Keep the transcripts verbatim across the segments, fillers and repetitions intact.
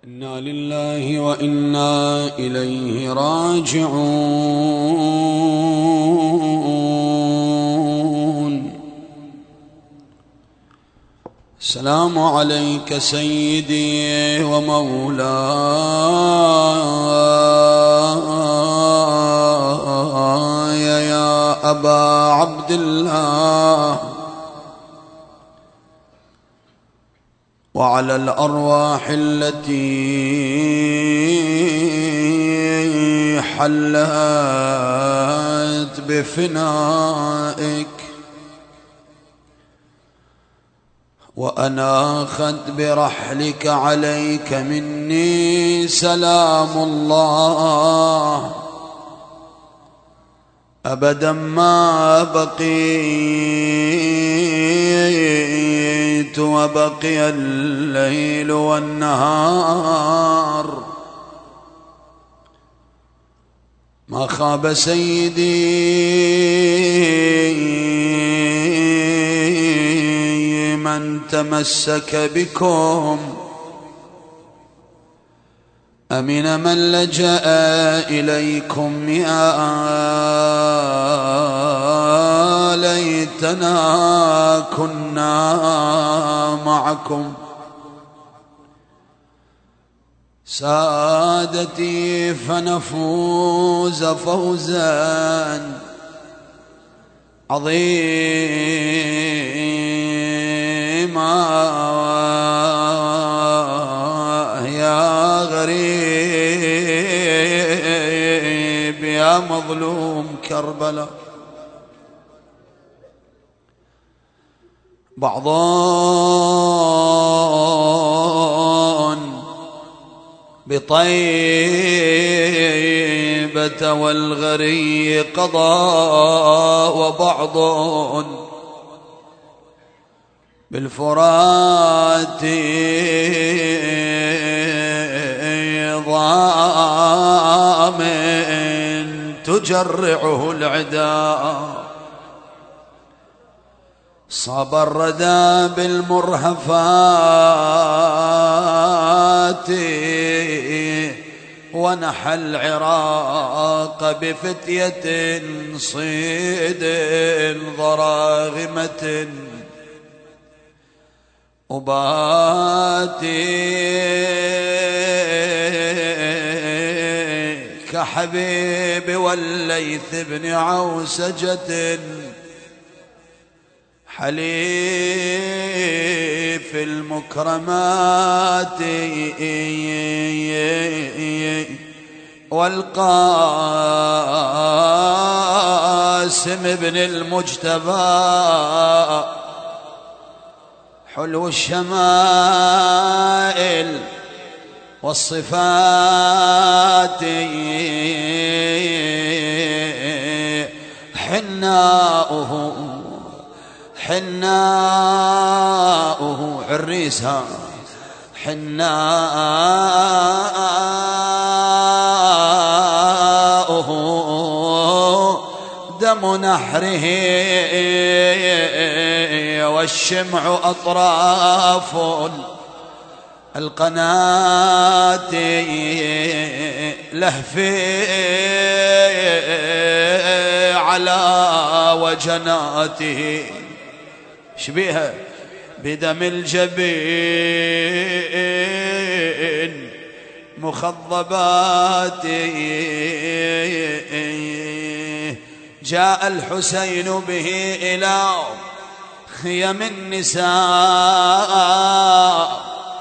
إنا لله وإنا إليه راجعون. السلام عليك سيدي ومولاي يا أبا عبد الله، وعلى الأرواح التي حلت بفنائك وأناخت برحلك عليك مني سلام الله. أبدا ما بقيت وبقي الليل والنهار، ما خاب سيدي من تمسك بكم، أمن من لجأ إليكم. يا ليتنا كنا معكم سادتي فنفوز فوزا عظيما. يا غريب يا مظلوم كربلاء، بعض بطيبة والغري قضى، وبعض بالفرات ضامن تجرعه العداء. صاب الردى بالمرهفات ونحى العراق بفتية صيد ضراغمة أباتي كحبيب والليث بن عوسجة حليف المكرمات والقاسم بن المجتبى حلو الشمائل والصفات حناؤه حناؤه عريسها حناؤه دم نحره والشمع أطراف القناة لهفي على وجناته شبيها بدم الجبين مخضبات. جاء الحسين به إلى خيم النساء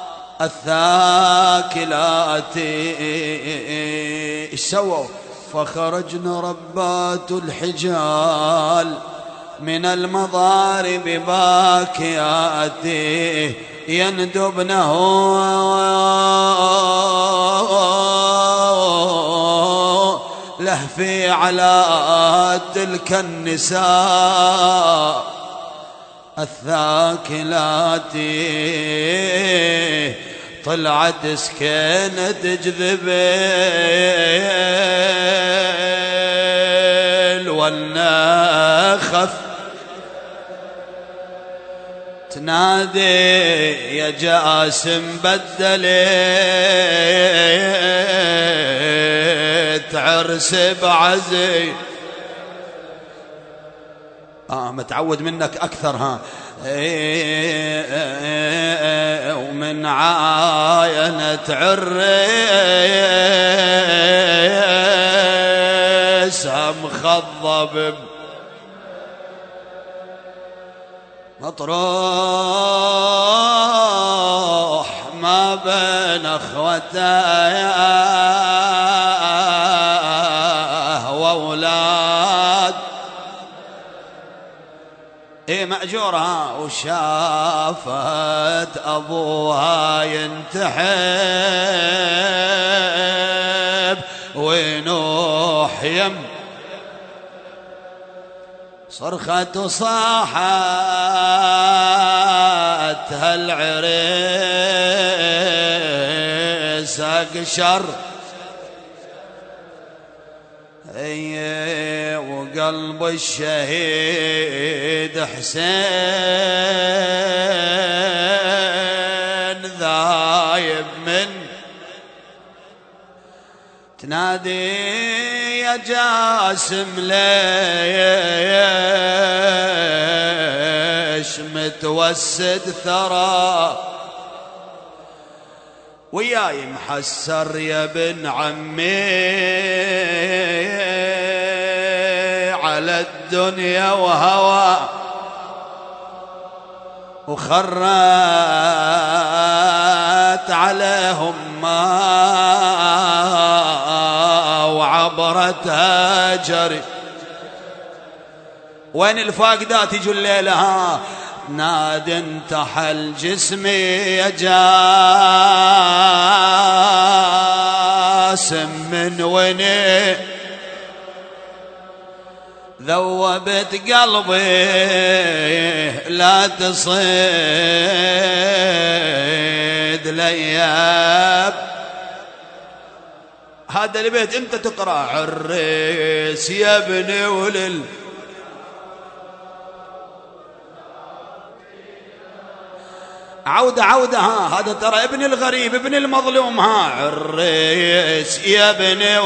الثاكلات. ايش سووا؟ فخرجن ربات الحجال من المضارب باكيات يندبنه لهفي على تلك النساء الثاكلات. طلعت سكينة جذبل والنخف تنادي يا جاسم بدلت عرس بعزي. آه متعود منك أكثر ها. ومن عاينة عريس مخضب مطروح ما بين اخوته واولاد. ايه مأجورها وشافت ابوها ينتحب وينوح يم صرخت وصاحت هالعريس اقشر. اي وقلب الشهيد حسين ذايب من تنادي يا جاسم ليش متوسد ثرى وياي محسر يا ابن عمي على الدنيا وهوى وخرت عليهم ما وعبرتها جري. وين الفاقدات يجوا الليلة ها؟ ناد انتحل جسمي يا جاسم من ويني ذوبت قلبي لا تصيد لياب. هذا البيت انت تقرأ عريس يا ابني ولل عودة عودة ها. هذا ترى ابن الغريب ابن المظلوم ها. عريس يا ابني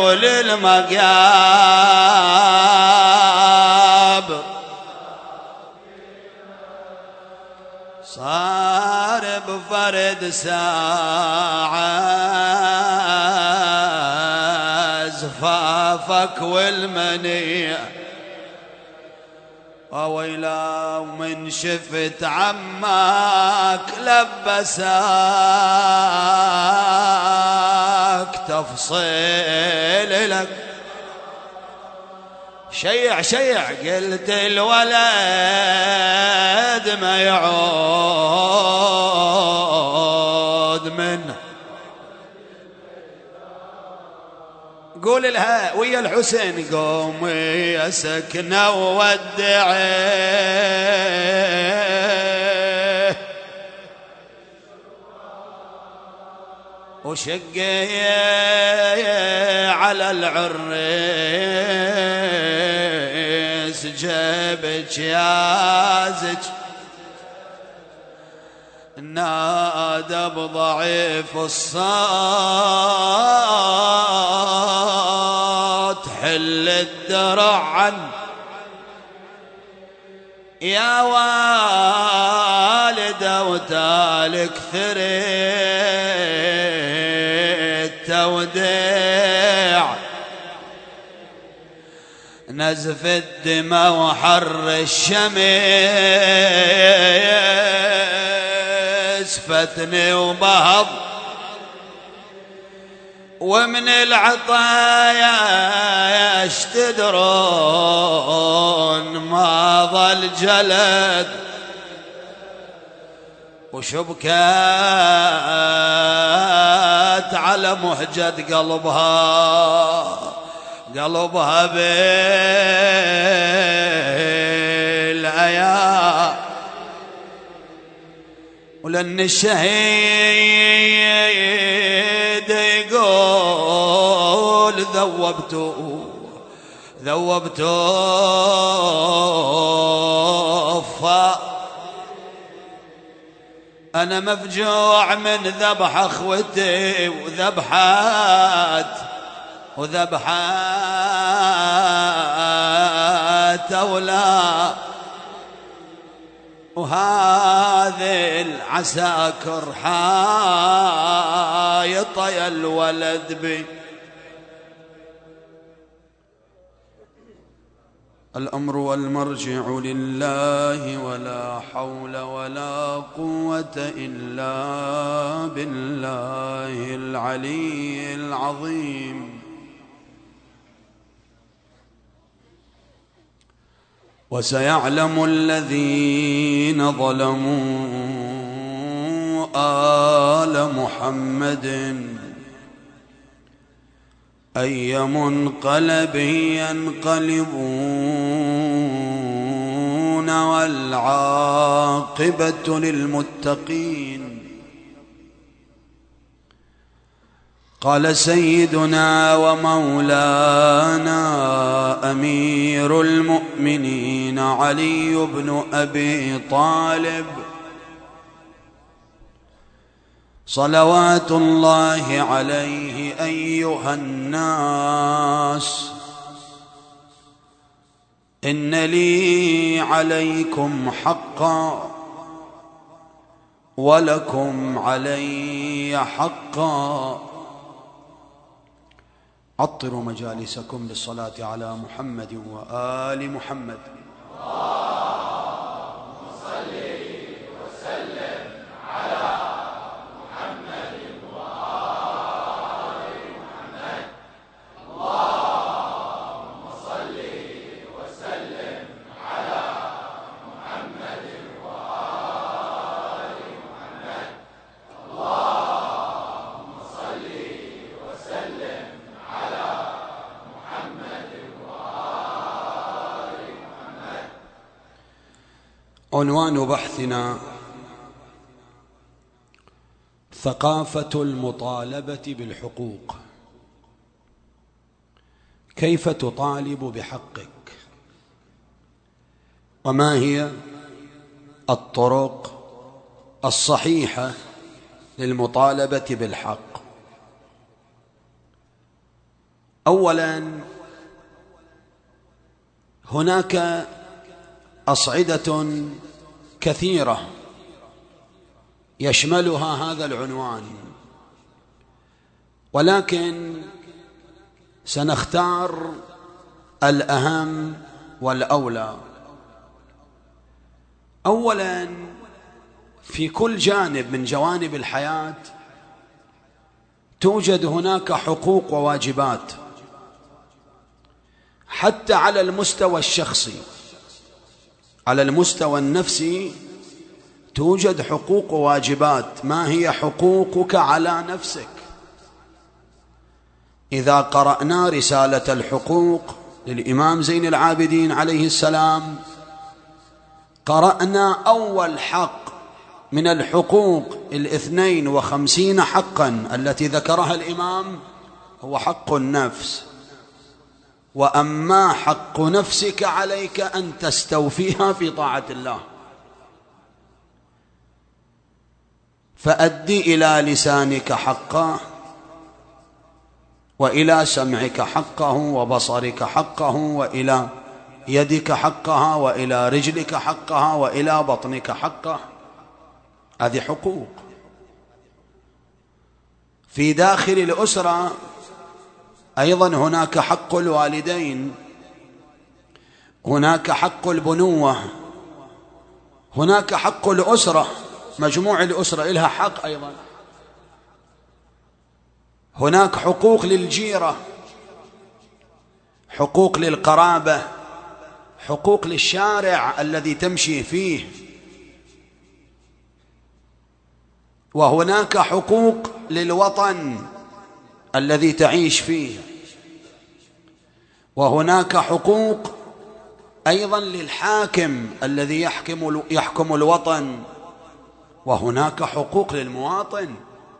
وللمقاب صار بفرد ساعة زفافك والمنية وويلا ومن شفت عمك لبساك تفصيل لك شيع شيع قلت الولد ما يعود منه. قول لها ويا الحسين قومي يا سكنة وودعيه وشقي على العريس جابك يازج نادى بضعيف الصوت حل الدرع عن يا والده وتالك ثريت توديع نزف الدماء وحر الشمس فتني وبهض ومن العطايا تدرون ما ظل جلد وشبكات على مهجد قلبها قلبها بالأيام ولأن الشهيد يقول ذوبته ذوبته أنا مفجوع من ذبح أخوتي وذبحات وذبحات أولاد، وهذه العساكر حايطة يا الولد بي. الأمر والمرجع لله ولا حول ولا قوة إلا بالله العلي العظيم. وسيعلم الذين ظلموا آل محمد أي منقلب ينقلبون والعاقبة للمتقين. قال سيدنا ومولانا أمير المؤمنين علي بن أبي طالب صلوات الله عليه: أيها الناس، إن لي عليكم حقا ولكم علي حقا. عطروا مجالسكم بالصلاة على محمد وآل محمد. اللهم صل وسلم على محمد وآل محمد. اللهم صل وسلم على محمد وآل محمد. اللهم صل وسلم على محمد وآل محمد. عنوان بحثنا: ثقافة المطالبة بالحقوق. كيف تطالب بحقك؟ وما هي الطرق الصحيحة للمطالبة بالحق؟ أولاً، هناك أصعدة كثيرة يشملها هذا العنوان، ولكن سنختار الأهم والأولى. أولاً، في كل جانب من جوانب الحياة توجد هناك حقوق وواجبات، حتى على المستوى الشخصي، على المستوى النفسي توجد حقوق وواجبات. ما هي حقوقك على نفسك؟ إذا قرأنا رسالة الحقوق للإمام زين العابدين عليه السلام، قرأنا أول حق من الحقوق الاثنين وخمسين حقا التي ذكرها الإمام هو حق النفس. وأما حق نفسك عليك أن تستوفيها في طاعة الله، فأدي إلى لسانك حقه، وإلى سمعك حقه، وبصرك حقه، وإلى يدك حقها، وإلى رجلك حقها، وإلى بطنك حقه. هذه حقوق. في داخل الأسرة أيضا هناك حق الوالدين، هناك حق البنوة، هناك حق الأسرة، مجموع الأسرة لها حق أيضا. هناك حقوق للجيرة، حقوق للقرابة، حقوق للشارع الذي تمشي فيه، وهناك حقوق للوطن الذي تعيش فيه، وهناك حقوق أيضا للحاكم الذي يحكم يحكم الوطن، وهناك حقوق للمواطن.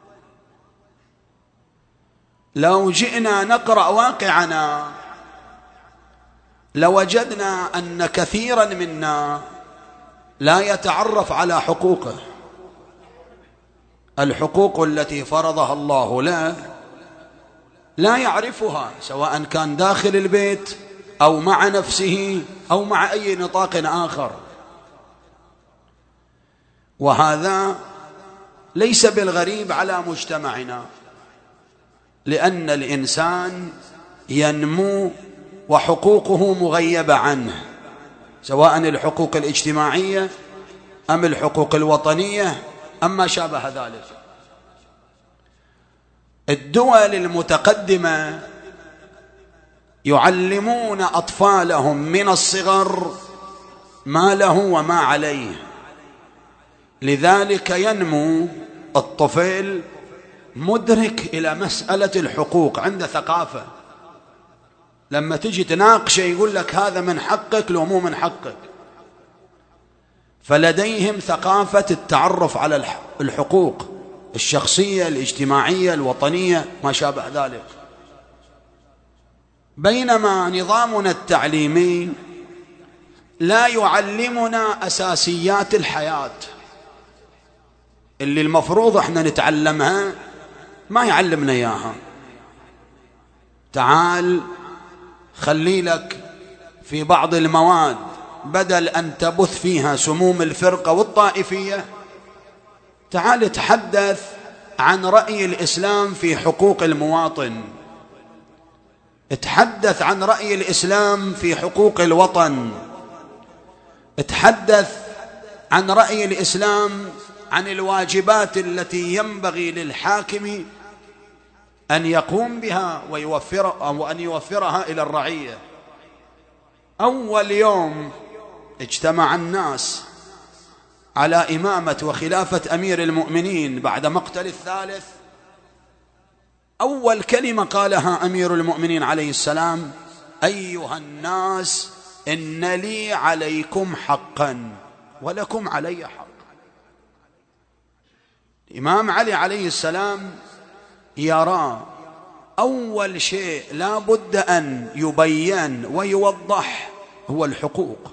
لو جئنا نقرأ واقعنا لوجدنا أن كثيرا منا لا يتعرف على حقوقه، الحقوق التي فرضها الله له لا يعرفها، سواء كان داخل البيت أو مع نفسه أو مع أي نطاق آخر. وهذا ليس بالغريب على مجتمعنا، لأن الإنسان ينمو وحقوقه مغيبة عنه، سواء الحقوق الاجتماعية أم الحقوق الوطنية أم ما شابه ذلك. الدول المتقدمة يعلمون أطفالهم من الصغر ما له وما عليه، لذلك ينمو الطفل مدرك إلى مسألة الحقوق، عنده ثقافة. لما تجي تناقشه يقول لك هذا من حقك لو مو من حقك. فلديهم ثقافة التعرف على الحقوق الشخصية الاجتماعية الوطنية ما شابه ذلك. بينما نظامنا التعليمي لا يعلمنا أساسيات الحياة اللي المفروض احنا نتعلمها، ما يعلمنا إياها. تعال خلي لك في بعض المواد بدل أن تبث فيها سموم الفرقة والطائفية، تعال تحدث عن رأي الإسلام في حقوق المواطن، اتحدث عن رأي الإسلام في حقوق الوطن، اتحدث عن رأي الإسلام عن الواجبات التي ينبغي للحاكم أن يقوم بها ويوفر أو أن يوفرها إلى الرعية. أول يوم اجتمع الناس على إمامة وخلافة أمير المؤمنين بعد مقتل الثالث، أول كلمة قالها أمير المؤمنين عليه السلام: أيها الناس إن لي عليكم حقا ولكم علي حق. الإمام علي عليه السلام يرى أول شيء لا بد أن يبين ويوضح هو الحقوق.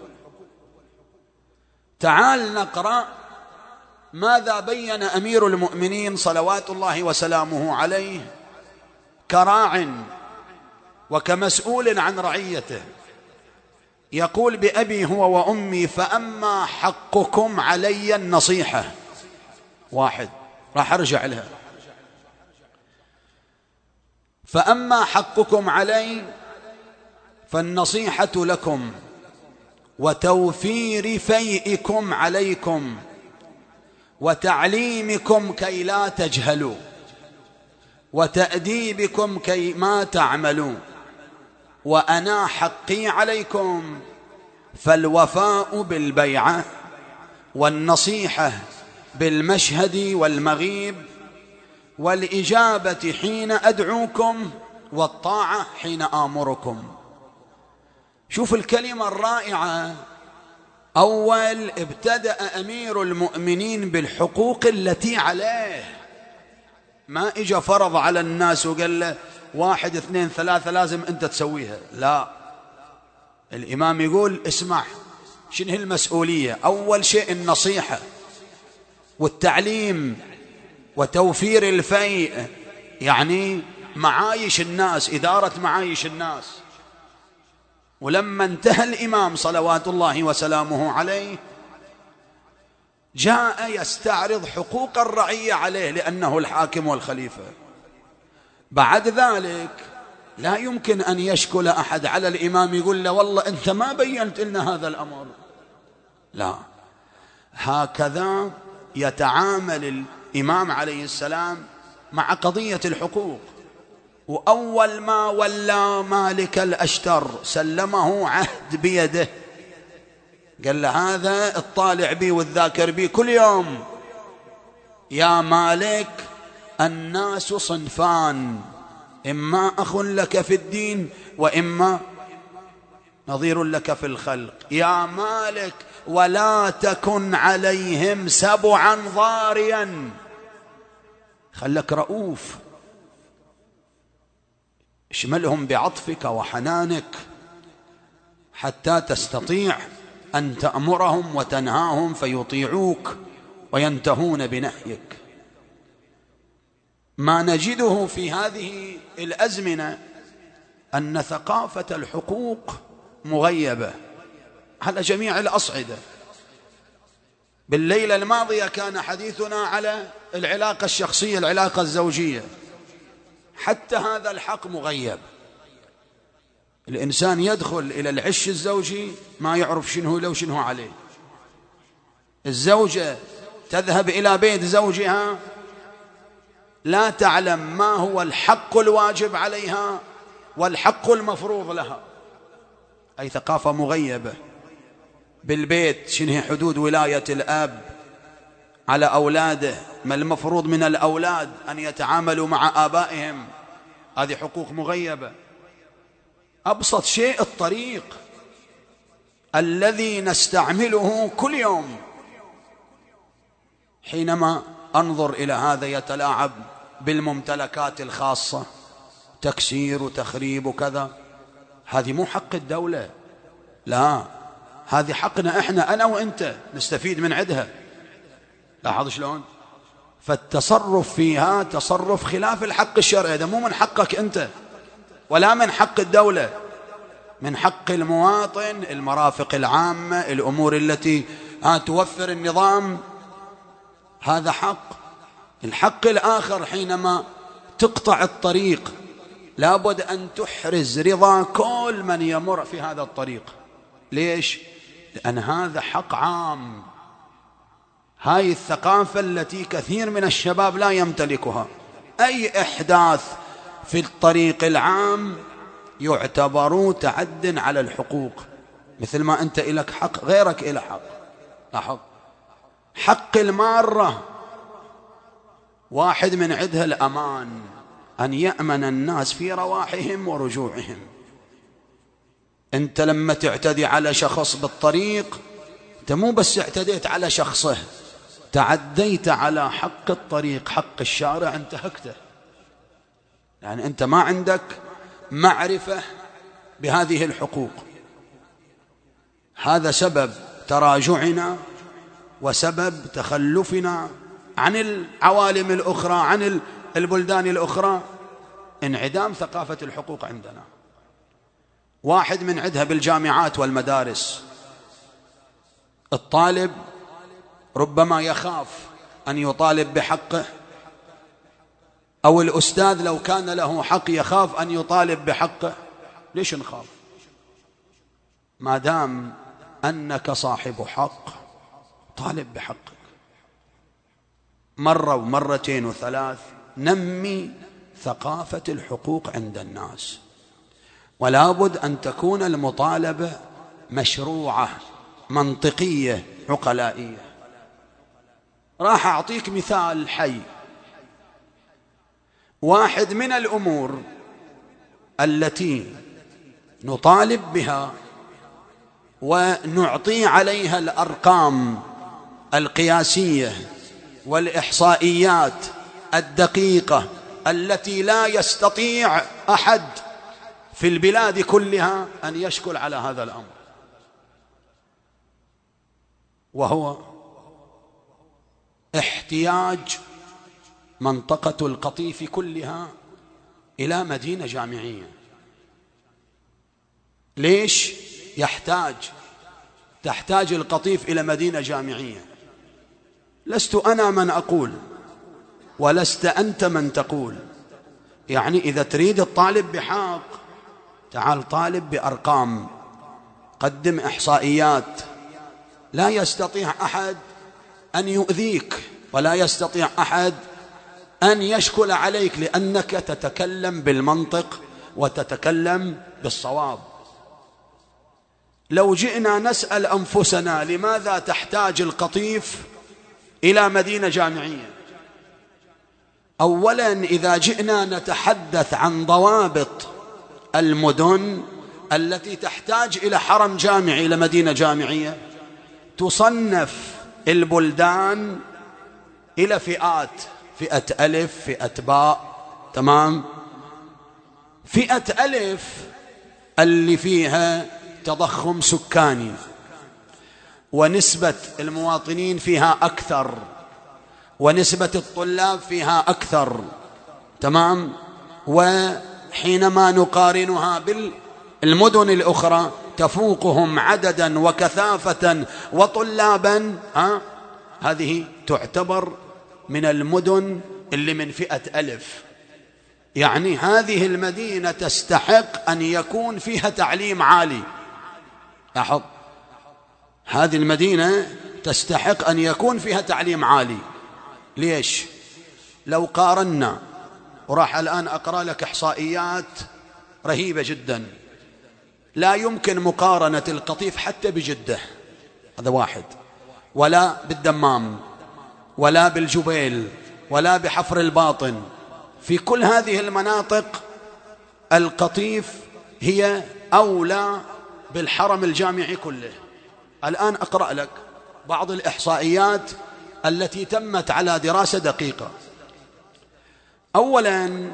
تعال نقرأ ماذا بين أمير المؤمنين صلوات الله وسلامه عليه كراع وكمسؤول عن رعيته. يقول: بأبي هو وأمي فأما حقكم علي النصيحة. واحد، راح أرجع لها. فأما حقكم علي فالنصيحة لكم وتوفير فيئكم عليكم وتعليمكم كي لا تجهلوا وتأديبكم كي ما تعملوا، وأنا حقي عليكم فالوفاء بالبيعة والنصيحة بالمشهد والمغيب والإجابة حين أدعوكم والطاعة حين آمركم. شوف الكلمة الرائعة. أول ابتدأ أمير المؤمنين بالحقوق التي عليه، ما إجا فرض على الناس وقال له واحد اثنين ثلاثة لازم أنت تسويها، لا. الإمام يقول: اسمع، شنو هي المسؤولية؟ أول شيء النصيحة والتعليم وتوفير الفيء، يعني معايش الناس، إدارة معايش الناس. ولما انتهى الإمام صلوات الله وسلامه عليه جاء يستعرض حقوق الرعية عليه لأنه الحاكم والخليفة. بعد ذلك لا يمكن أن يشكل أحد على الإمام يقول له والله أنت ما بينت لنا هذا الأمر، لا. هكذا يتعامل الإمام عليه السلام مع قضية الحقوق. وأول ما ولى مالك الأشتر سلمه عهد بيده، قال له هذا الطالع بي والذاكر بي كل يوم: يا مالك الناس صنفان، إما أخ لك في الدين وإما نظير لك في الخلق. يا مالك ولا تكن عليهم سبعا ضاريا، خلك رؤوف، اشملهم بعطفك وحنانك حتى تستطيع أن تأمرهم وتنهاهم فيطيعوك وينتهون بنهيك. ما نجده في هذه الأزمنة أن ثقافة الحقوق مغيبة على جميع الأصعدة. بالليلة الماضية كان حديثنا على العلاقة الشخصية، العلاقة الزوجية، حتى هذا الحق مغيب. الإنسان يدخل إلى العش الزوجي ما يعرف شنو له وشنو عليه. الزوجة تذهب إلى بيت زوجها لا تعلم ما هو الحق الواجب عليها والحق المفروض لها، أي ثقافة مغيبة. بالبيت شنو حدود ولاية الأب على أولاده، ما المفروض من الأولاد أن يتعاملوا مع آبائهم، هذه حقوق مغيبة. أبسط شيء الطريق الذي نستعمله كل يوم، حينما أنظر إلى هذا يتلاعب بالممتلكات الخاصة، تكسير وتخريب وكذا، هذه مو حق الدولة، لا، هذه حقنا إحنا، أنا وإنت نستفيد من عدها. لاحظ شلون؟ فالتصرف فيها تصرف خلاف الحق الشرعي، هذا مو من حقك أنت ولا من حق الدولة، من حق المواطن، المرافق العامة، الأمور التي توفر النظام، هذا حق. الحق الآخر حينما تقطع الطريق لابد أن تحرز رضا كل من يمر في هذا الطريق. ليش؟ لأن هذا حق عام. هاي الثقافة التي كثير من الشباب لا يمتلكها. أي إحداث في الطريق العام يعتبر تعد على الحقوق، مثل ما أنت إلك حق غيرك إلى حق. لاحظ، حق المارة واحد من عدها الأمان، أن يأمن الناس في رواحهم ورجوعهم. أنت لما تعتدي على شخص بالطريق، أنت مو بس اعتديت على شخصه، تعديت على حق الطريق، حق الشارع، انتهكته. يعني أنت ما عندك معرفة بهذه الحقوق. هذا سبب تراجعنا وسبب تخلفنا عن العوالم الأخرى، عن البلدان الأخرى، انعدام ثقافة الحقوق عندنا. واحد من عدها بالجامعات والمدارس، الطالب ربما يخاف أن يطالب بحقه، أو الأستاذ لو كان له حق يخاف أن يطالب بحقه. ليش نخاف؟ ما دام أنك صاحب حق طالب بحقك. مرة ومرتين وثلاث، نمي ثقافة الحقوق عند الناس، ولا بد أن تكون المطالبة مشروعة، منطقية، عقلائية. راح أعطيك مثال حي. واحد من الأمور التي نطالب بها ونعطي عليها الأرقام القياسية والإحصائيات الدقيقة التي لا يستطيع أحد في البلاد كلها أن يشكل على هذا الأمر، وهو احتياج منطقة القطيف كلها إلى مدينة جامعية. ليش يحتاج تحتاج القطيف إلى مدينة جامعية؟ لست أنا من أقول ولست أنت من تقول. يعني إذا تريد الطالب بحق، تعال طالب بأرقام، قدم إحصائيات. لا يستطيع أحد أن يؤذيك، ولا يستطيع أحد أن يشكل عليك، لأنك تتكلم بالمنطق وتتكلم بالصواب. لو جئنا نسأل أنفسنا لماذا تحتاج القطيف إلى مدينة جامعية؟ أولا، إذا جئنا نتحدث عن ضوابط المدن التي تحتاج إلى حرم جامعي، إلى مدينة جامعية، تصنف البلدان إلى فئات: فئة ألف، فئة باء، تمام؟ فئة ألف اللي فيها تضخم سكاني ونسبة المواطنين فيها أكثر ونسبة الطلاب فيها أكثر تمام. وحينما نقارنها بالمدن الأخرى تفوقهم عددا وكثافة وطلابا، ها هذه تعتبر من المدن اللي من فئة ألف. يعني هذه المدينة تستحق أن يكون فيها تعليم عالي. لاحظ، هذه المدينة تستحق أن يكون فيها تعليم عالي. ليش؟ لو قارنا، وراح الآن أقرأ لك إحصائيات رهيبة جدا، لا يمكن مقارنة القطيف حتى بجدة، هذا واحد، ولا بالدمام، ولا بالجبيل، ولا بحفر الباطن. في كل هذه المناطق القطيف هي أولى بالحرم الجامعي كله. الآن أقرأ لك بعض الإحصائيات التي تمت على دراسة دقيقة. أولا،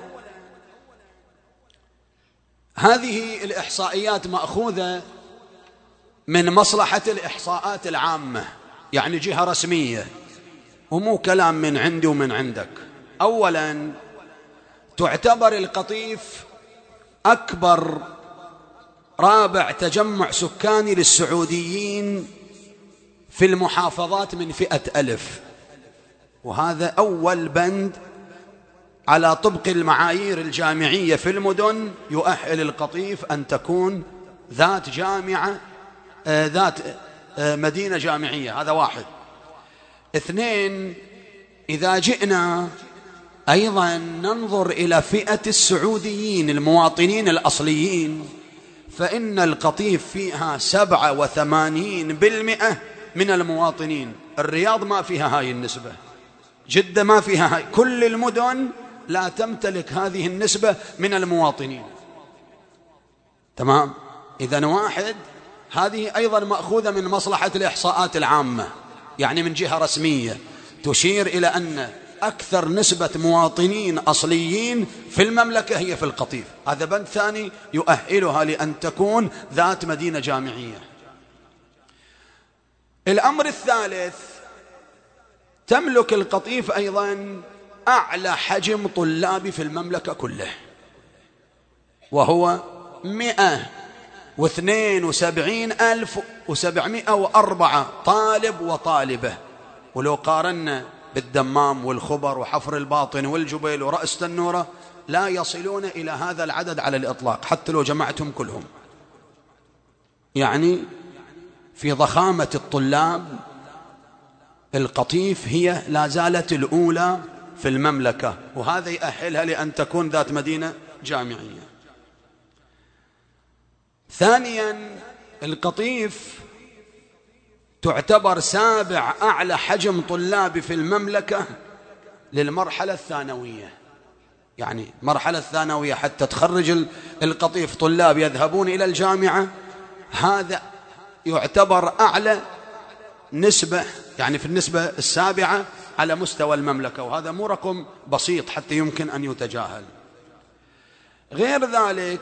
هذه الإحصائيات مأخوذة من مصلحة الإحصاءات العامة، يعني جهة رسمية، ومو كلام من عندي ومن عندك. أولا، تعتبر القطيف أكبر رابع تجمع سكاني للسعوديين في المحافظات من فئة ألف، وهذا أول بند على طبق المعايير الجامعية في المدن يؤهل القطيف أن تكون ذات جامعة، آه ذات آه مدينة جامعية. هذا واحد. اثنين، إذا جئنا أيضا ننظر إلى فئة السعوديين المواطنين الأصليين، فإن القطيف فيها سبعة وثمانين بالمئة من المواطنين. الرياض ما فيها هاي النسبة، جدة ما فيها هاي، كل المدن لا تمتلك هذه النسبة من المواطنين. تمام. إذن واحد، هذه أيضا مأخوذة من مصلحة الإحصاءات العامة، يعني من جهة رسمية تشير إلى أن أكثر نسبة مواطنين أصليين في المملكة هي في القطيف. هذا بند ثاني يؤهلها لأن تكون ذات مدينة جامعية. الأمر الثالث، تملك القطيف أيضا أعلى حجم طلابي في المملكة كله، وهو مئة واثنين وسبعين ألف وسبعمائة وأربعة طالب وطالبة. ولو قارنا بالدمام والخبر وحفر الباطن والجبيل ورأس تنورة لا يصلون إلى هذا العدد على الإطلاق حتى لو جمعتهم كلهم. يعني في ضخامة الطلاب القطيف هي لا زالت الأولى في المملكة، وهذا يأهلها لأن تكون ذات مدينة جامعية. ثانيا، القطيف تعتبر سابع أعلى حجم طلابي في المملكة للمرحلة الثانوية. يعني مرحلة الثانوية حتى تخرج القطيف طلاب يذهبون إلى الجامعة، هذا يعتبر أعلى نسبة، يعني في النسبة السابعة على مستوى المملكة، وهذا مو رقم بسيط حتى يمكن أن يتجاهل. غير ذلك،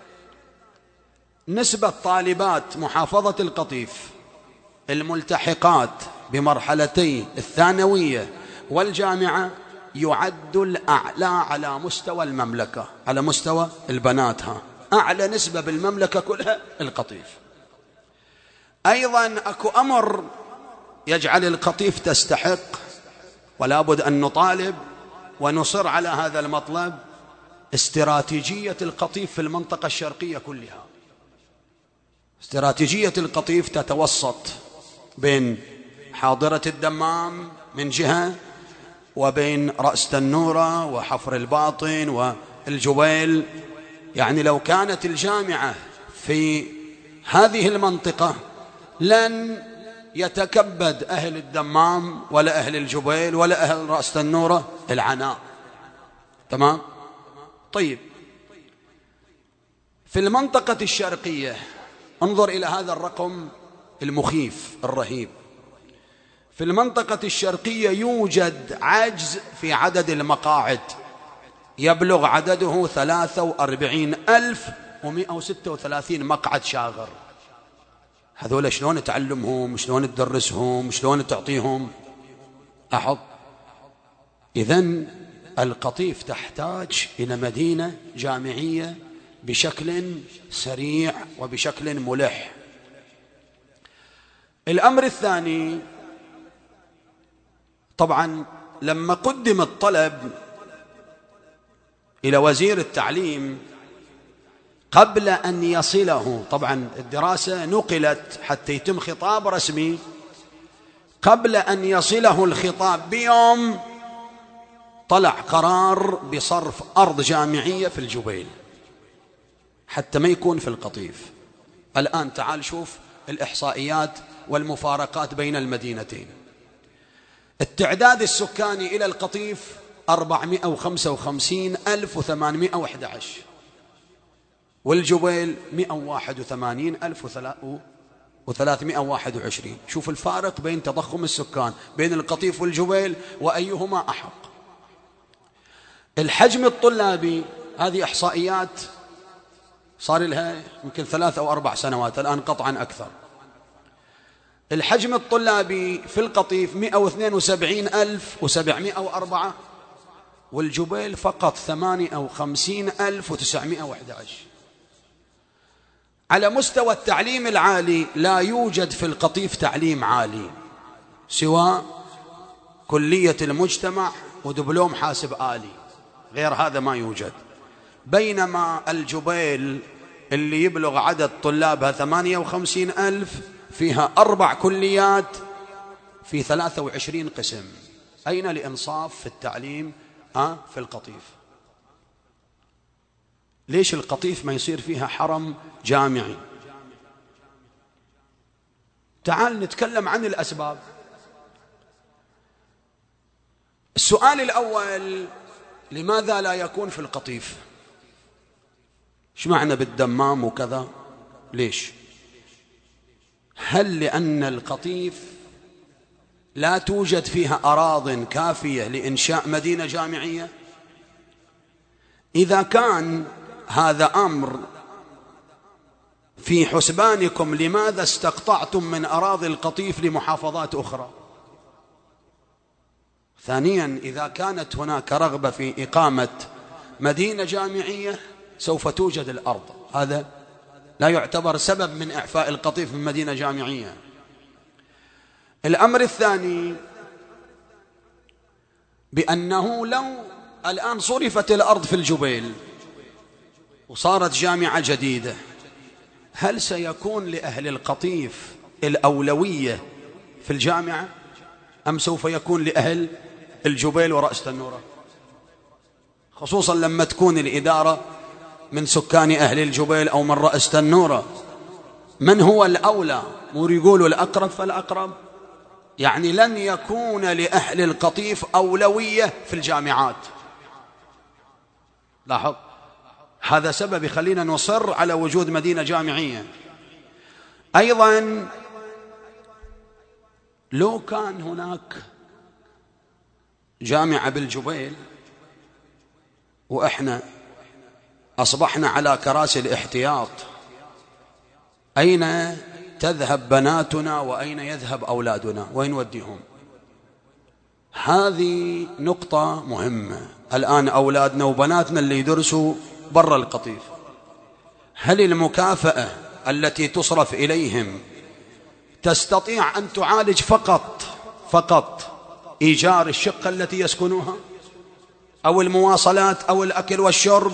نسبة طالبات محافظة القطيف الملتحقات بمرحلتي الثانوية والجامعة يعد الأعلى على مستوى المملكة، على مستوى البناتها أعلى نسبة بالمملكة كلها القطيف. أيضا أكو أمر يجعل القطيف تستحق، ولا بد أن نطالب ونصر على هذا المطلب: استراتيجية القطيف في المنطقة الشرقية كلها. استراتيجية القطيف تتوسط بين حاضرة الدمام من جهة، وبين رأس تنورة وحفر الباطن والجبيل. يعني لو كانت الجامعة في هذه المنطقة لن يتكبد أهل الدمام ولا أهل الجبيل ولا أهل رأس تنورة العناء. تمام؟ طيب، في المنطقة الشرقية انظر إلى هذا الرقم المخيف الرهيب. في المنطقة الشرقية يوجد عجز في عدد المقاعد، يبلغ عدده ثلاثة وأربعين ألف ومئة وستة وثلاثين مقعد شاغر. هذول شلون تعلمهم، شلون تدرسهم، شلون تعطيهم؟ أحط. إذن القطيف تحتاج إلى مدينة جامعية بشكل سريع وبشكل ملح. الأمر الثاني، طبعا لما قدم الطلب إلى وزير التعليم قبل أن يصله، طبعا الدراسة نقلت حتى يتم خطاب رسمي، قبل أن يصله الخطاب بيوم طلع قرار بصرف أرض جامعية في الجبيل حتى ما يكون في القطيف. الآن تعال شوف الإحصائيات والمفارقات بين المدينتين. التعداد السكاني إلى القطيف أربعمائة وخمسة وخمسين ألف وثمانمائة وأحد عشر، والجبيل مائة وواحد وثمانين ألف وثلاثمائة وواحد وعشرين. شوف الفارق بين تضخم السكان بين القطيف والجبيل وأيهما أحق. الحجم الطلابي، هذه إحصائيات صار لها يمكن ثلاث أو أربع سنوات، الآن قطعا أكثر. الحجم الطلابي في القطيف مائة واثنين وسبعين ألف وسبعمائة وأربعة، والجبيل فقط ثمانية وخمسين ألف وتسعمائة وأحد عشر. على مستوى التعليم العالي لا يوجد في القطيف تعليم عالي سوى كلية المجتمع ودبلوم حاسب آلي، غير هذا ما يوجد. بينما الجبيل اللي يبلغ عدد طلابها ثمانية وخمسين ألف فيها أربع كليات في ثلاثة وعشرين قسم. أين الإنصاف في التعليم أه في القطيف؟ ليش القطيف ما يصير فيها حرم جامعي؟ تعال نتكلم عن الأسباب. السؤال الأول، لماذا لا يكون في القطيف؟ ايش معنى بالدمام وكذا؟ ليش؟ هل لأن القطيف لا توجد فيها أراضٍ كافية لإنشاء مدينة جامعية؟ إذا كان هذا أمر في حسبانكم، لماذا استقطعتم من أراضي القطيف لمحافظات أخرى؟ ثانيا، إذا كانت هناك رغبة في إقامة مدينة جامعية سوف توجد الأرض، هذا لا يعتبر سبب من إعفاء القطيف من مدينة جامعية. الأمر الثاني، بأنه لو الآن صرفت الأرض في الجبيل وصارت جامعة جديدة، هل سيكون لأهل القطيف الأولوية في الجامعة أم سوف يكون لأهل الجبيل ورأس تنورة؟ خصوصا لما تكون الإدارة من سكان أهل الجبيل أو من رأس تنورة، من هو الأولى؟ ويقولوا الأقرب فالأقرب. يعني لن يكون لأهل القطيف أولوية في الجامعات. لاحظ، هذا سبب يخلينا نصر على وجود مدينة جامعية. أيضا لو كان هناك جامعة بالجبيل وإحنا أصبحنا على كراسي الاحتياط، أين تذهب بناتنا وأين يذهب أولادنا؟ وين نوديهم؟ هذه نقطة مهمة. الآن أولادنا وبناتنا اللي يدرسوا برا القطيف، هل المكافأة التي تصرف إليهم تستطيع أن تعالج فقط فقط إيجار الشقة التي يسكنوها أو المواصلات أو الأكل والشرب؟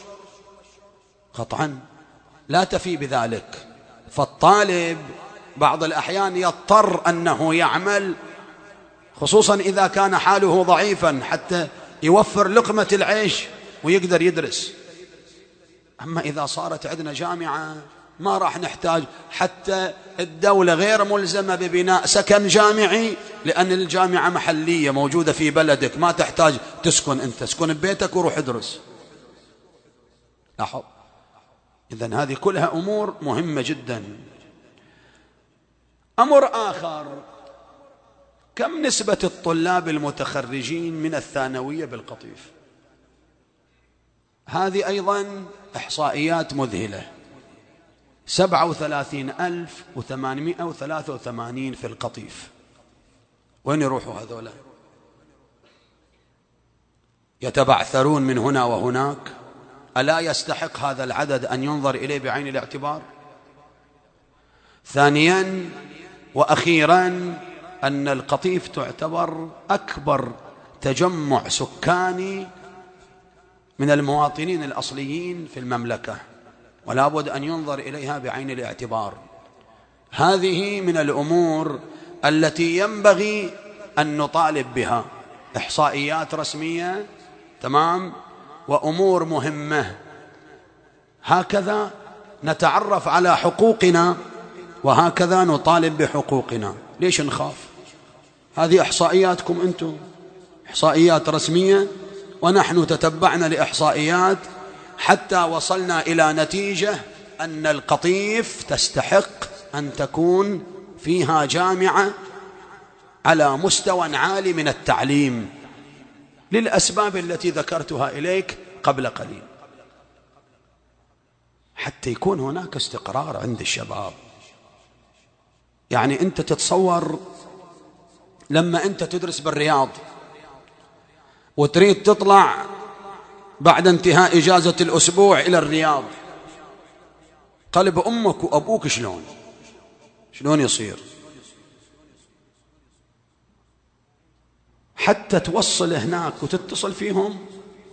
قطعا لا تفي بذلك. فالطالب بعض الأحيان يضطر أنه يعمل، خصوصا إذا كان حاله ضعيفا، حتى يوفر لقمة العيش ويقدر يدرس. أما إذا صارت عندنا جامعة ما راح نحتاج، حتى الدولة غير ملزمة ببناء سكن جامعي، لأن الجامعة محلية موجودة في بلدك، ما تحتاج تسكن أنت، تسكن ببيتك وروح ادرس. لاحظ، إذن هذه كلها أمور مهمة جدا. أمر آخر، كم نسبة الطلاب المتخرجين من الثانوية بالقطيف؟ هذه أيضا إحصائيات مذهلة. سبعة وثلاثين ألف وثمانمائة وثلاثة وثمانين في القطيف. وين يروحوا هذولا؟ يتبعثرون من هنا وهناك، ألا يستحق هذا العدد أن ينظر إليه بعين الاعتبار؟ ثانيا وأخيرا أن القطيف تعتبر أكبر تجمع سكاني من المواطنين الأصليين في المملكة، ولا بد أن ينظر إليها بعين الاعتبار. هذه من الأمور التي ينبغي أن نطالب بها، إحصائيات رسمية، تمام، وأمور مهمة. هكذا نتعرف على حقوقنا، وهكذا نطالب بحقوقنا. ليش نخاف؟ هذه إحصائياتكم أنتم، إحصائيات رسمية، ونحن تتبعنا لإحصائيات حتى وصلنا إلى نتيجة أن القطيف تستحق أن تكون فيها جامعة على مستوى عالي من التعليم، للأسباب التي ذكرتها إليك قبل قليل، حتى يكون هناك استقرار عند الشباب. يعني أنت تتصور لما أنت تدرس بالرياض وتريد تطلع بعد انتهاء إجازة الأسبوع إلى الرياض، قلب أمك وأبوك شلون شلون يصير؟ حتى توصل هناك وتتصل فيهم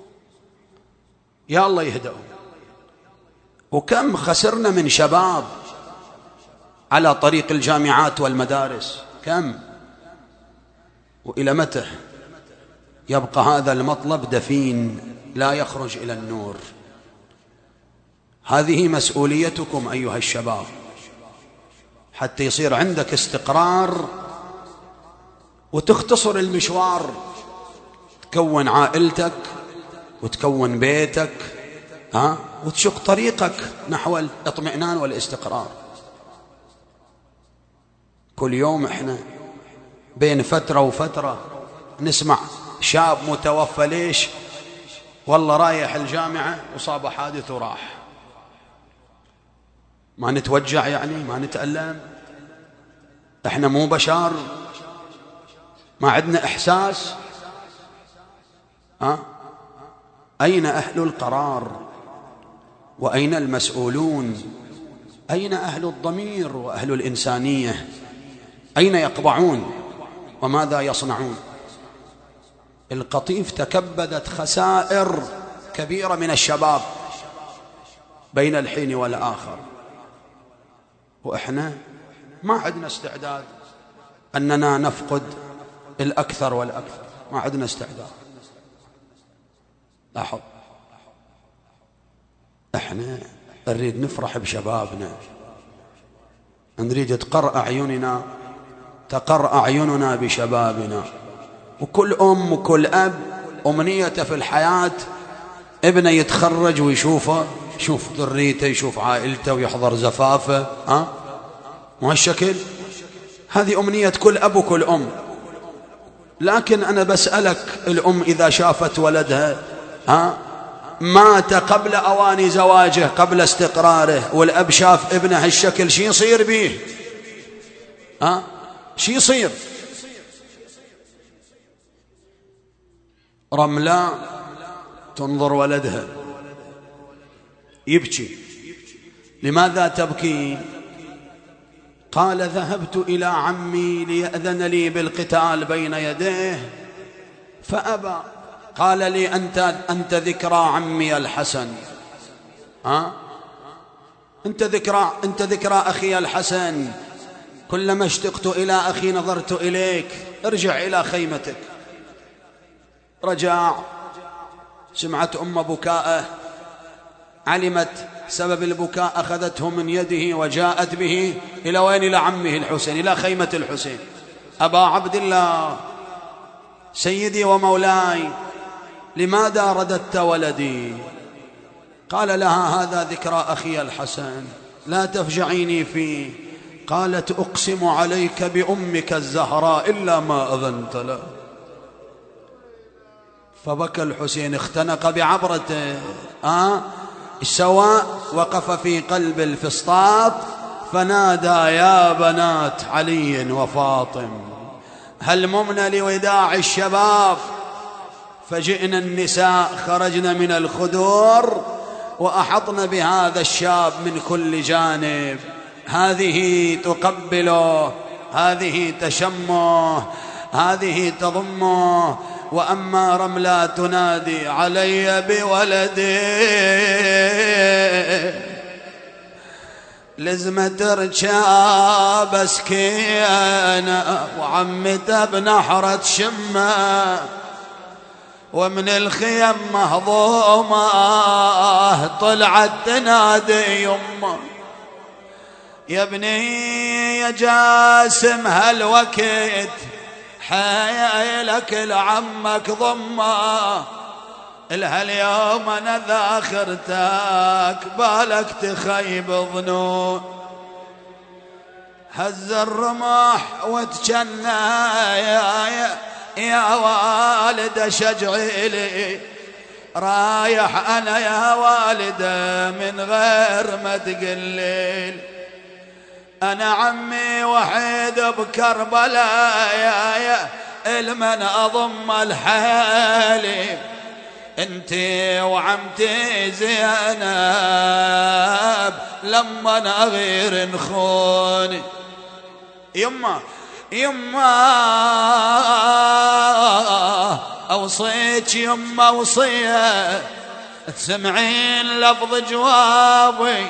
يا الله يهدأوا. وكم خسرنا من شباب على طريق الجامعات والمدارس، كم؟ وإلى متى يبقى هذا المطلب دفين لا يخرج إلى النور؟ هذه مسؤوليتكم أيها الشباب، حتى يصير عندك استقرار وتختصر المشوار، تكون عائلتك وتكون بيتك، ها، وتشق طريقك نحو الاطمئنان والاستقرار. كل يوم احنا بين فترة وفترة نسمع شاب متوفى. ليش؟ والله رايح الجامعة وصاب حادث وراح. ما نتوجع يعني؟ ما نتألم؟ احنا مو بشر؟ ما عندنا إحساس؟ أه؟ أين أهل القرار؟ وأين المسؤولون؟ أين أهل الضمير وأهل الإنسانية؟ أين يقبعون وماذا يصنعون؟ القطيف تكبدت خسائر كبيرة من الشباب بين الحين والآخر، وإحنا ما عندنا استعداد أننا نفقد الأكثر والأكثر، ما عندنا استعداد. لاحظ، إحنا نريد نفرح بشبابنا، نريد تقر أعيننا تقر أعيننا بشبابنا. وكل أم وكل أب أمنيته في الحياة ابنه يتخرج ويشوفه، يشوف ذريته، يشوف عائلته، ويحضر زفافه، ها، مو هالشكل؟ هذه أمنية كل أب وكل أم. لكن أنا بسألك، الأم إذا شافت ولدها ها مات قبل أوان زواجه، قبل استقراره، والأب شاف ابنه هالشكل، شي يصير به؟ ها، شي يصير؟ رملة تنظر ولدها يبكي. لماذا تبكي؟ قال: ذهبت إلى عمي ليأذن لي بالقتال بين يديه فأبى. قال لي: أنت أنت ذكرى عمي الحسن، ها؟ أنت ذكرى أنت ذكرى أخي الحسن. كلما اشتقت إلى أخي نظرت إليك. ارجع إلى خيمتك. رجع، سمعت أم بكاءه، علمت سبب البكاء، أخذته من يده وجاءت به إلى وين؟ إلى عمه الحسين، إلى خيمة الحسين. أبا عبد الله، سيدي ومولاي، لماذا رددت ولدي؟ قال لها: هذا ذكرى أخي الحسن، لا تفجعيني فيه. قالت: أقسم عليك بأمك الزهراء إلا ما أذنت له. فبكى الحسين، اختنق بعبرته، آه سواء وقف في قلب الفسطاط فنادى: يا بنات علي وفاطم، هل ممن لوداع الشباب فجئنا النساء خرجنا من الخدور وأحطنا بهذا الشاب من كل جانب، هذه تقبله، هذه تشمه، هذه تضمه، وأما رملة تنادي علي بولدي لزمة ترجى سكينة وعمته بنحرة شمه ومن الخيم مهضومة طلعت تنادي يمه يا ابني يا جاسم هالوقت حيلك لعمك ضمه الهاليوم انا ذاخرتك بالك تخيب ظنون هز الرمح وتجنى يا, يا, يا والد شجعي لي رايح انا يا والده من غير ما تقليل انا عمي وحيد بكربلاء يا يا المن اضم الحالي انتي وعمتي زينب لما اغير نخوني يما يما اوصيك يما وصيه تسمعين لفظ جوابي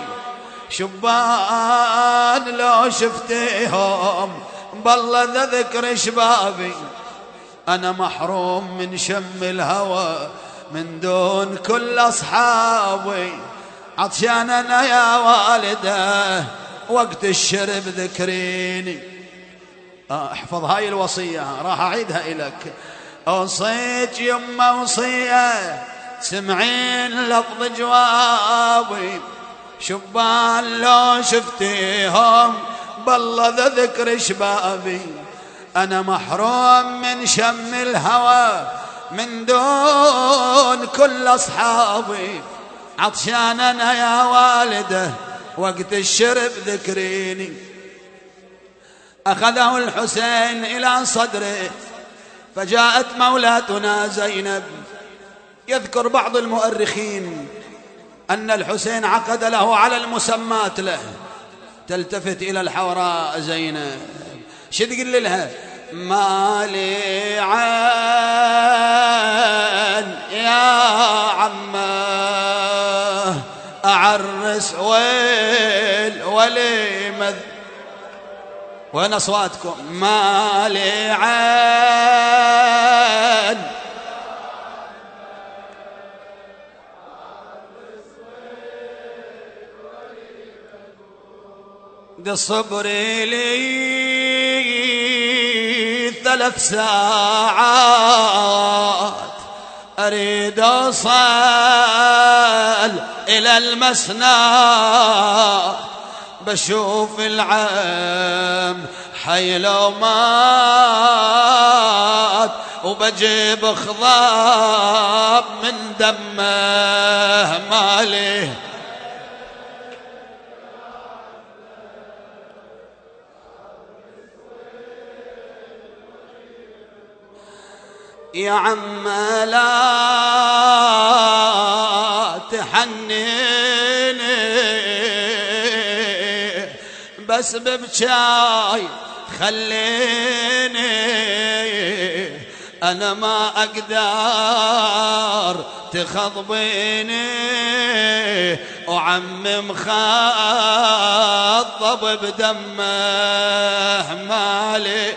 شبان لو شفتيهم بالله ذكر شبابي انا محروم من شم الهوى من دون كل أصحابي عطشان أنا يا والده وقت الشرب ذكريني آه احفظ هاي الوصية راح أعيدها إليك أوصيك يما وصية سمعين لفظ جوابي شبان لو شفتيهم بالله ذكر شبابي أنا محروم من شم الهوى من دون كل أصحابي عطشان أنا يا والده وقت الشرب ذكريني أخذه الحسين إلى صدره فجاءت مولاتنا زينب يذكر بعض المؤرخين أن الحسين عقد له على المسمات له تلتفت إلى الحوراء زينب شو تقول لها ما لي عين يا عمه أعرس ويل ولي مذ وين أصواتكم ما لي عين دي صبري لي ثلاث ساعات أريد أوصل إلى المسنى بشوف العم حي لو مات وبجيب خضاب من دمه مالي يا عم لا تحنيني بس ببجاي خليني أنا ما أقدر تخضبيني وعم مخضب بدمه مالي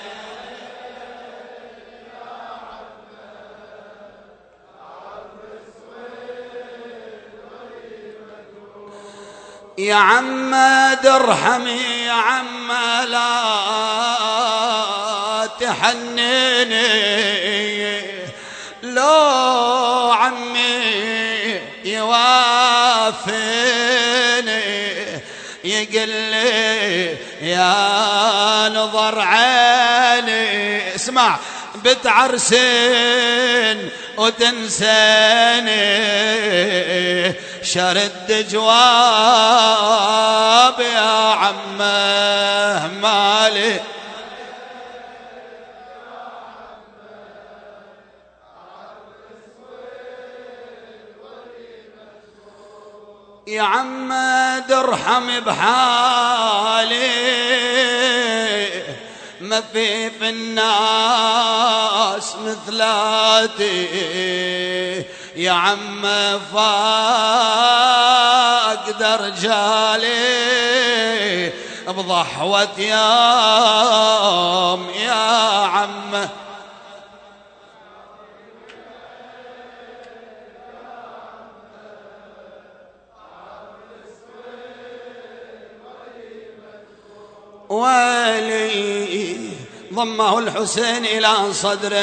يا عم درحمي يا عم لا تحنيني لو عمي يوافيني يقل لي يا نظر عيني اسمع بتعرسين وتنساني شرد جواب يا عمه مالي يا عمد ارحم بحالي ما في في الناس مثلاتي يا عم فاقد رجالي بضحوة يوم يا عم ولي ضمه الحسين إلى صدره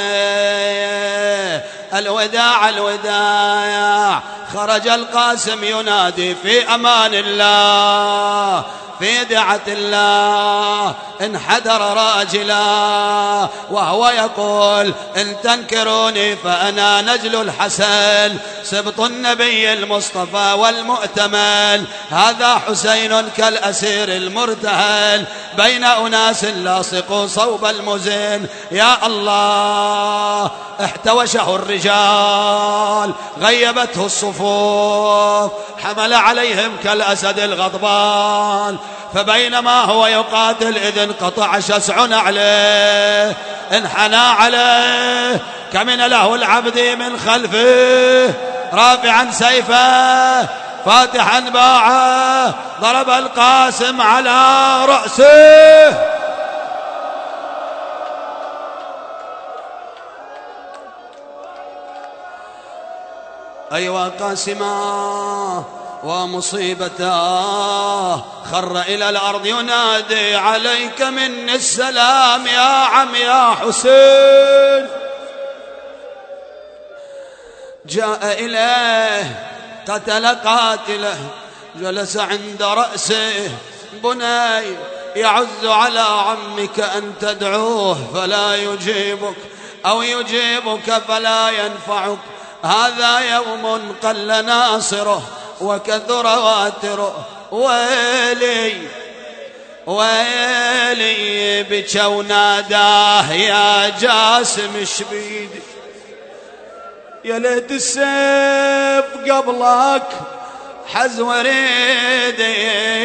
الوداع الوداع خرج القاسم ينادي في أمان الله في دعة الله انحدر راجلا وهو يقول إن تنكروني فأنا نجل الحسن سبط النبي المصطفى والمؤتمن هذا حسين كالأسير المرتهن بين أناس لاصقوا صوب المزن يا الله احتوشه الرجال غيبته الصفوف حمل عليهم كالأسد الغضبان فبينما هو يقاتل إذ انقطع شسع عليه انحنى عليه كمن له العبد من خلفه رافعا سيفه فاتحا باعه ضرب القاسم على رأسه أيوا قاسما ومصيبته خر إلى الأرض ينادي عليك مني السلام يا عم يا حسين جاء إليه قتل قاتله جلس عند رأسه بني يعز على عمك أن تدعوه فلا يجيبك أو يجيبك فلا ينفعك هذا يوم قل ناصره وكثر واتره ويلي ويلي بك وناداه يا جاسم شبيدي يا ليت السيف قبلك حز وريدي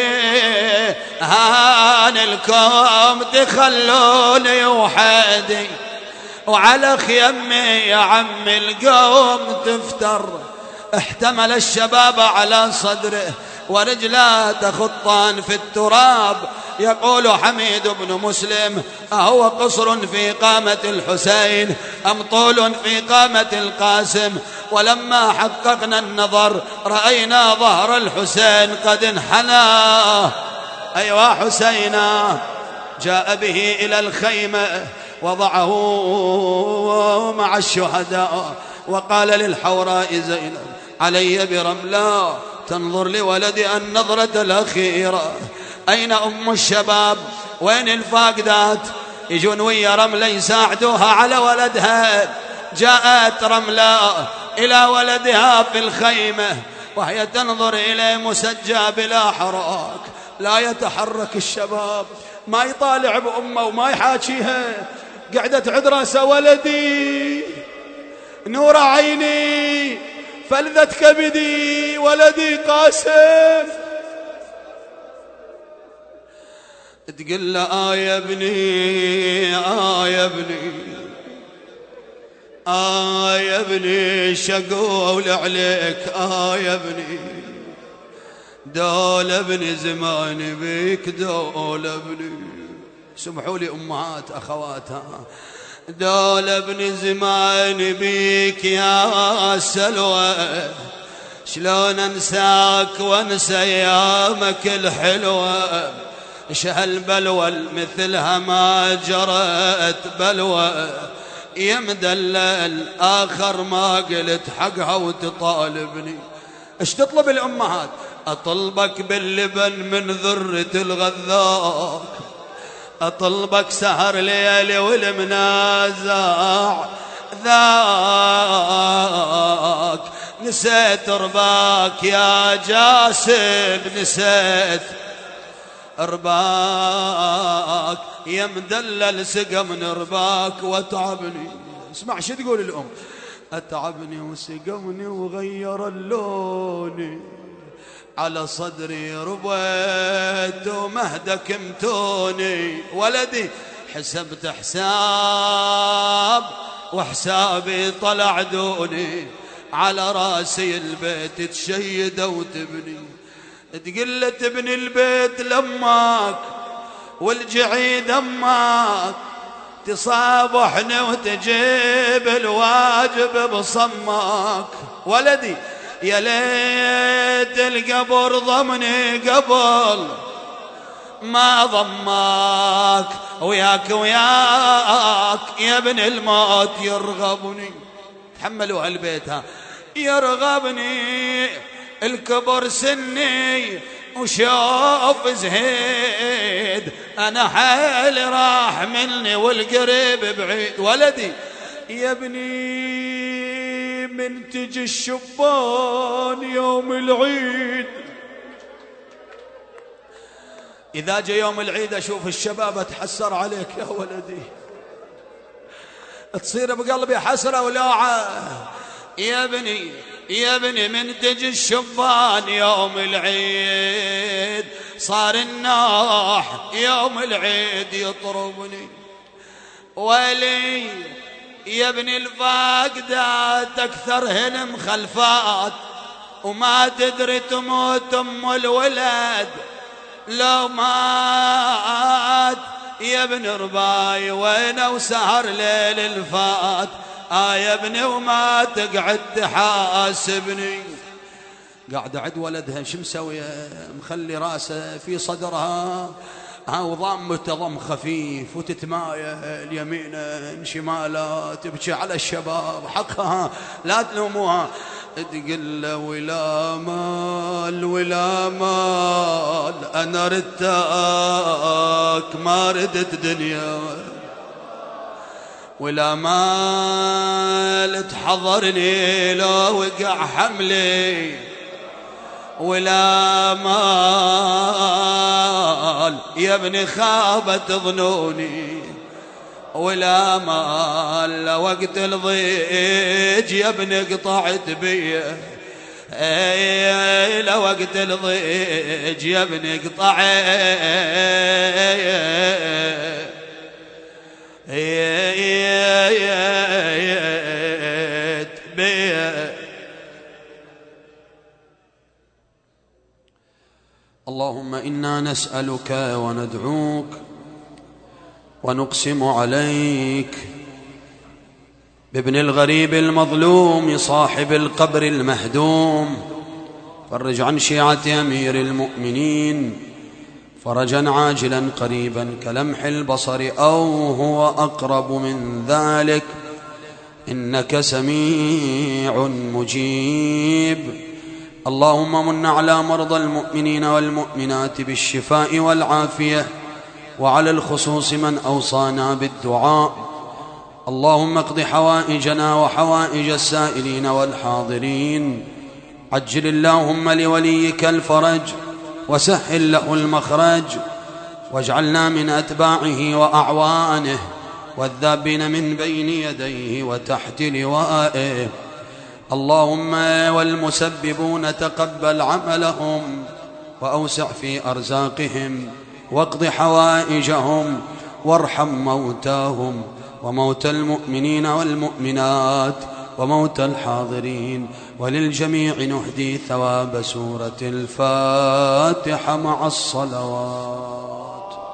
هان الكوم تخلوني وحدي وعلى خيمي يا عم القوم تفتر احتمل الشباب على صدره ورجلا تخطان في التراب يقول حميد بن مسلم أهو قصر في قامة الحسين أم طول في قامة القاسم ولما حققنا النظر رأينا ظهر الحسين قد انحنى أيوا حسينا جاء به إلى الخيمة وضعه مع الشهداء وقال للحوراء زينب علي برملا تنظر لولدي النظرة الأخيرة أين أم الشباب وين الفاقدات يجون ويا رملة يساعدوها على ولدها جاءت رملا إلى ولدها في الخيمة وهي تنظر إليه مسجى بلا حراك لا يتحرك الشباب ما يطالع بأمه وما يحاكيها قعدت عد راسه ولدي نور عيني فلذة كبدي ولدي قاسم تقول له آه يا ابني آه يا ابني آه يا ابني شقول عليك آه يا ابني دول ابني زمان بيك دول ابني سمحوا لي أمهات أخواتها دول ابن زمان بيك يا سلوى شلون انساك وانسى ايامك الحلوة شهل بلوى مثلها ما جرت بلوى يا مدلل آخر ما قلت حقها وتطالبني ايش تطلب الأمهات أطلبك باللبن من ذرة الغذاك أطلبك سهر ليلي والمنازع ذاك نسيت رباك يا جاسم نسيت رباك يا مدلل سقى من رباك واتعبني اسمع شو تقول الأم أتعبني وسقوني وغير اللون على صدري ربيت ومهدك متوني ولدي حسبت حساب وحسابي طلع دوني على راسي البيت تشيده وتبني تقل تبني البيت لماك والجعيد اماك تصابحني وتجيب الواجب بصماك ولدي يا ليت القبر ضمني قبل ما ضماك وياك وياك يا ابن الموت يرغبني تحملوا هالبيت ها يرغبني الكبر سني وشوف زهيد انا حالي راح مني والقريب بعيد ولدي يا ابني من تجي الشبان يوم العيد إذا جاء يوم العيد أشوف الشباب أتحسر عليك يا ولدي تصير بقلبي حسرة ولاعة يا ابني يا ابني من تجي الشبان يوم العيد صار الناح يوم العيد يطربني ولي يا ابني الفاقدات أكثر هن مخلفات وما تدري تموت أم الولد لو مات يا ابن رباي وين وسهر ليل الفات آه يا ابني وما تقعد تحاسبني قاعد أعد ولدها شو مسوية مخلي راسه في صدرها وضامته ضم خفيف وتتمايل اليمين شمالا تبكي على الشباب حقها لا تلوموها تقول له ولا مال ولا مال أنا ردتك ما ردت دنيا ولا مال تحضرني لو وقع حملي ولا مال يا ابني خابت ظنوني ولا مال وقت الضيج يا ابني قطعت بيه اي وقت الضيج يا ابني قطعت بيه. اللهم إنا نسألك وندعوك ونقسم عليك بابن الغريب المظلوم صاحب القبر المهدوم فرج عن شيعة أمير المؤمنين فرجا عاجلا قريبا كلمح البصر أو هو أقرب من ذلك إنك سميع مجيب. اللهم من على مرضى المؤمنين والمؤمنات بالشفاء والعافية وعلى الخصوص من أوصانا بالدعاء. اللهم اقض حوائجنا وحوائج السائلين والحاضرين. عجل اللهم لوليك الفرج وسهل له المخرج واجعلنا من أتباعه وأعوانه والذابين من بين يديه وتحت لوائه. اللهم والمسببون تقبل عملهم وأوسع في أرزاقهم واقض حوائجهم وارحم موتاهم وموتى المؤمنين والمؤمنات وموتى الحاضرين وللجميع نهدي ثواب سورة الفاتحة مع الصلوات.